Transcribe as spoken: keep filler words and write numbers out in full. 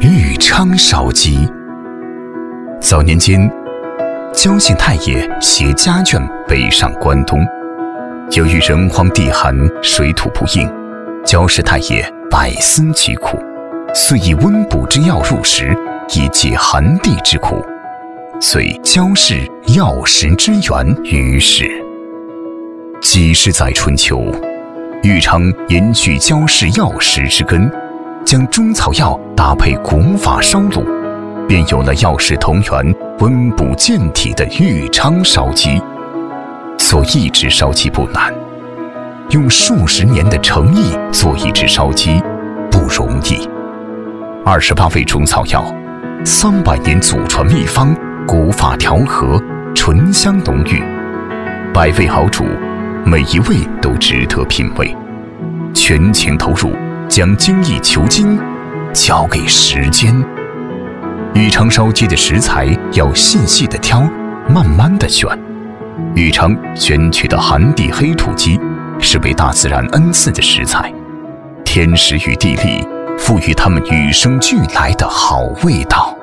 玉昌烧鸡。早年间，焦姓太爷携家眷北上关东，由于人荒地寒，水土不应，焦氏太爷百思疾苦，遂以温补之药入食，以解寒地之苦，遂焦氏药食之源于世。几十载春秋，豫昌延续焦氏药食之根，将中草药搭配古法烧卤，便有了药食同源、温补健体的豫昌烧鸡。做一只烧鸡不难，用数十年的诚意做一只烧鸡不容易。二十八味中草药，三百年祖传秘方，古法调和，醇香浓郁，百味好煮，每一味都值得品味。全情投入，将精益求精交给时间。豫昌烧鸡的食材要细细的挑，慢慢的选。豫昌选取的寒地黑土鸡是被大自然恩赐的食材，天时与地利赋予它们与生俱来的好味道。